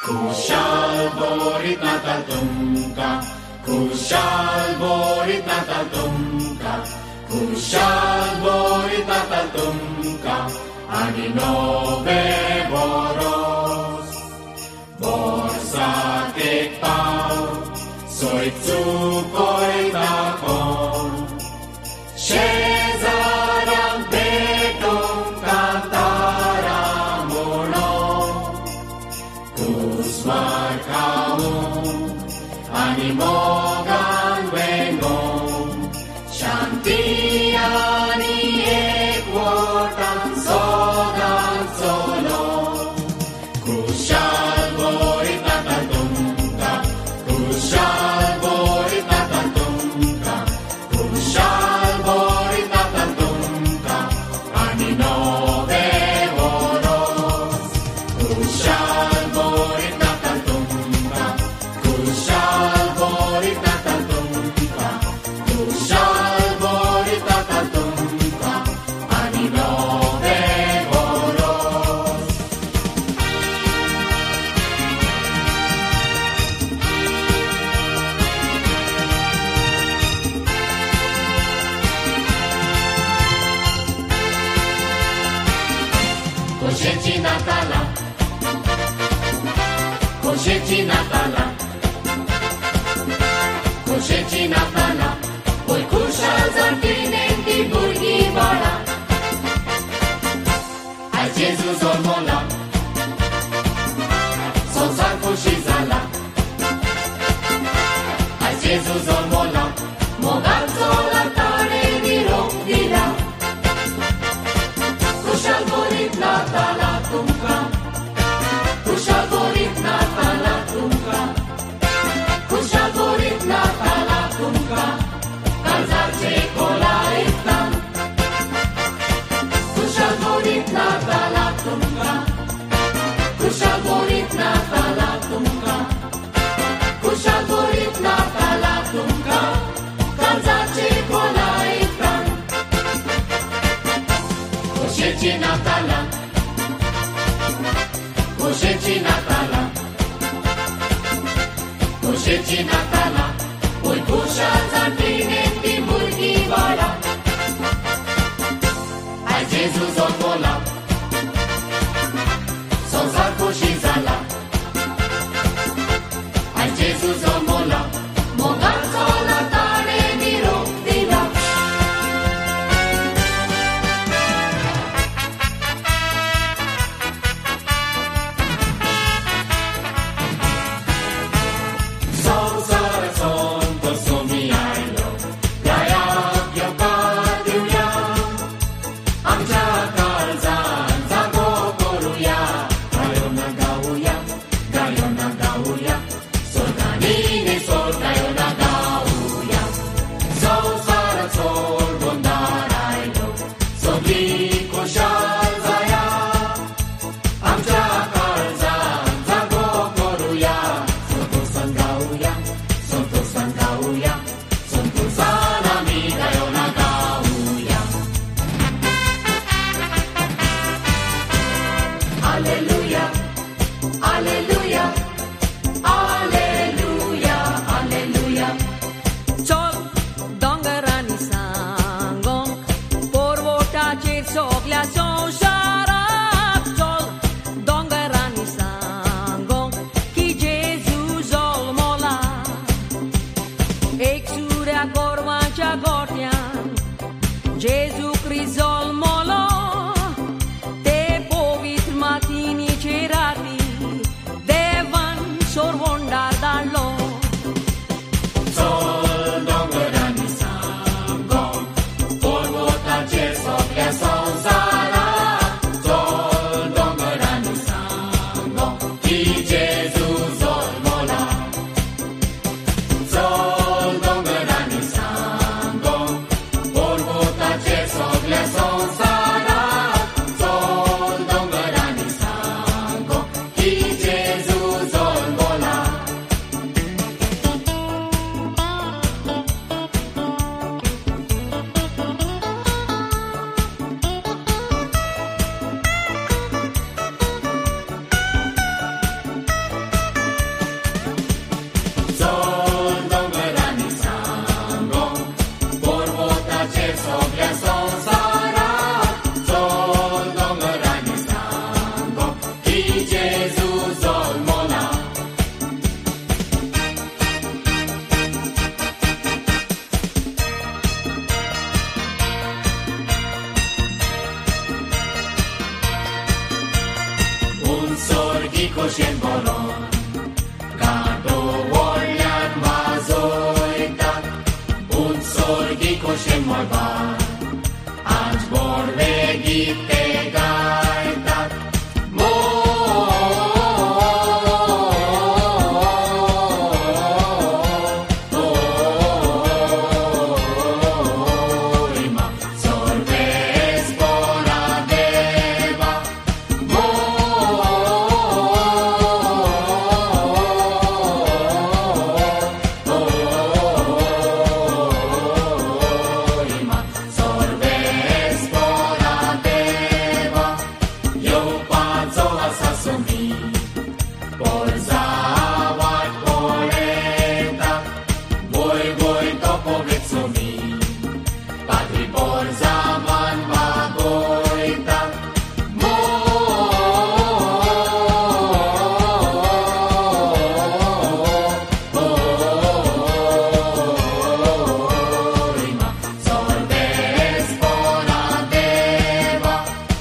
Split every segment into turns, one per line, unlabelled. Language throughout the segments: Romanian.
Kushalborit Nataltumka, Kushalborit Nataltumka, Kushalborit Nataltumka, ani nove boros. Borsa tekpau, soi tsukoi takon, Shezariam petum kantaramurno, Kusmarkaum, animogan vengom, Shantiani ekvotan sodan solo, Kushalborit Nataltumka, Kushalborit Nataltumka, Kushalborit Nataltumka, ani nove boros. Kushalborit Nataltumka, Kushalborit Nataltumka, Kushalborit Nataltumka, ani nove boros. Coșeții Natala, Coșeții Natala, Coșeții Natala, oi cușal zantinenti burghi bala. Hai Jezus ormola, son sarco și zala. Hai Jezus ormola, moganzola tare di rocchila. Kushalborit Natalatumka, Kushalborit Natalatumka, Kushalborit Natalatumka, Kalzace kolaiftan. Kushalborit Natalatumka, Kushalborit Natalatumka, Kushalborit Natalatumka, Kalzace kolaiftan. Coșeții Natala, Coșeții Natala, Coșeții Natala, oi cușal zantinenti burghi bala. Hai Jezus ormola, son sarco și zala. Hai Jezus ormola, moganzola tare miroctila. Son sara son to somi ailo, gaya kyo patiuya, amja kalzan zago koruya, gayo na gauya, soldanini sol gayo na gauya. Son sara sol bondarailo, sogi koshal zaya, amja kalzan zago koruya, sonto sangauya, sonto sanami gayo na gauya. Alleluia, alleluia, alleluia, alleluia.
Chol dongarani sangong porvota cer soglia son sharap. Chol dongarani sangong ki Jesus olmola. Exurea gormancha gordian Jesus Christ olmolo. Te povit matini cerati devan sorvondar dallo.
Sol dongarani sangong, porvota cer soglia son sara. Sofia sonsarat, zolongărani sango, ki Jezu zolmola. Un sorgi koshen boron, gato volyan mazoitat, un sorgi koshen morban, anj borvegi tegaitat, Moima, sorves pora deva, Moima, sorves pora deva, eu pazo asasumi, por zavat poleta, voi topovetsumi, patri por zaman magoita, Moima, sorves pora deva,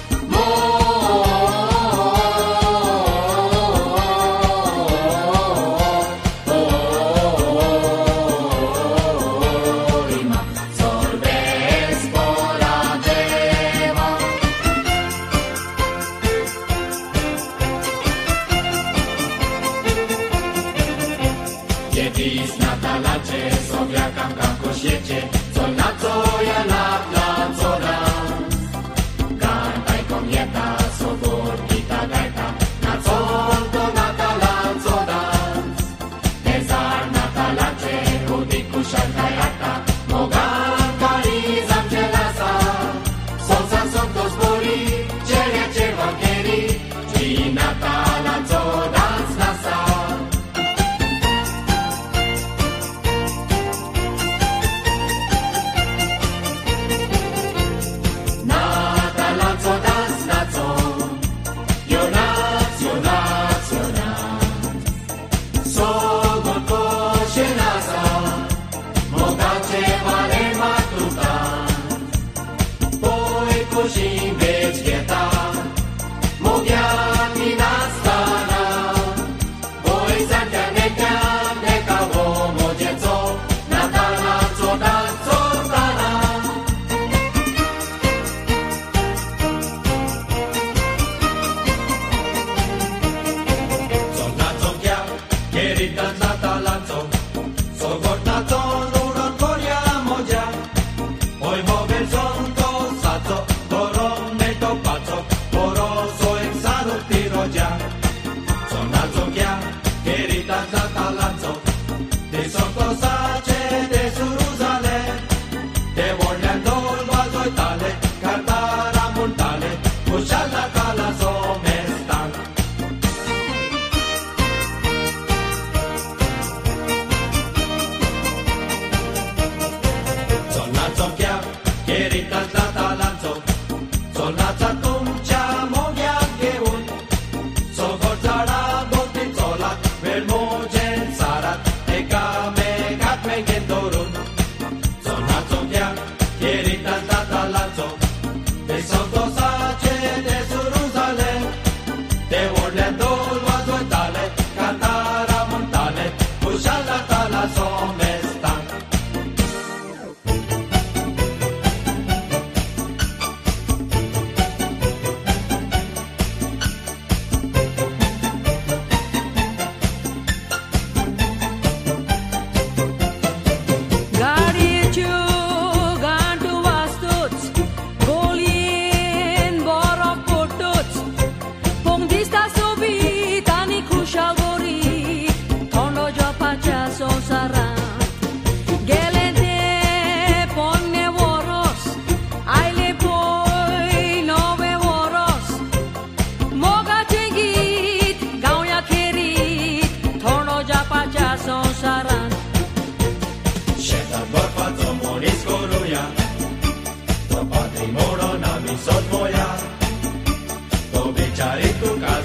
Moima, sorves pora deva. Jedis natalace, Sofia cam kosiecie, co na co ja na placo dam. Cantai komieta, sobornita gaita, na co to natalanco dam. Nezar natalace, hudiku szalkajata, mogan karizam cielasa. Son to zbori, cielecie wagieri, ci natalanco dans nasa. Natalanco dans naco, Jonas. Sogon koshenasa, mogace vale matuta, poi koshim beczgieta, mogiani nastana, poi zantianeka nekawo modzieco, natalanco danco stana. Sonnaco kia, keritas natalanco, sogornaco nuron koria modzia, oj movel son to saco, koronne to paco. patrimoro nami sot moja, to by čaritu